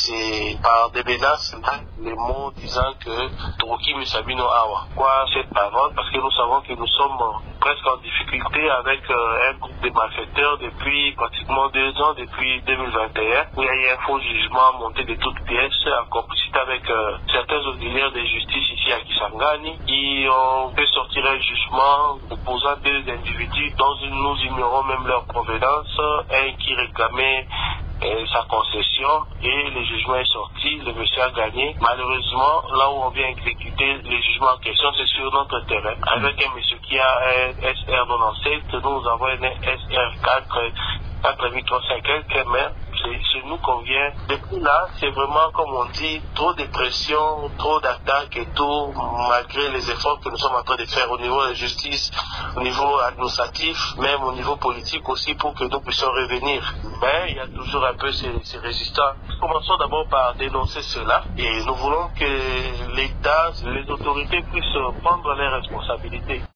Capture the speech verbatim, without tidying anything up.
c'est par des menaces, les mots disant que Toroki Musabino Awa. Quoi cette parole? Parce que nous savons que nous sommes presque en difficulté avec euh, un groupe de malfaiteurs depuis pratiquement deux ans, depuis deux mille vingt et un, où il y a eu un faux jugement monté de toutes pièces en complicité avec euh, certains auxiliaires de justice ici à Kisangani, qui ont fait sortir un jugement opposant deux individus dont nous ignorons même leur provenance, un qui réclamait et sa concession, et le jugement est sorti, le monsieur a gagné. Malheureusement, là où on vient exécuter le jugement en question, c'est sur notre terrain, avec un monsieur qui a un S R quatre-vingt-dix-sept, nous avons un S R quatre quatre huit trois cinq un, mais ce nous convient. Depuis là, c'est vraiment, comme on dit, trop de pression, trop d'attaques et tout, malgré les efforts que nous sommes en train de faire au niveau de la justice, au niveau administratif, même au niveau politique aussi, pour que nous puissions revenir. Mais il y a toujours un peu ces, ces résistants. Commençons d'abord par dénoncer cela, et nous voulons que l'État, les autorités puissent prendre leurs responsabilités.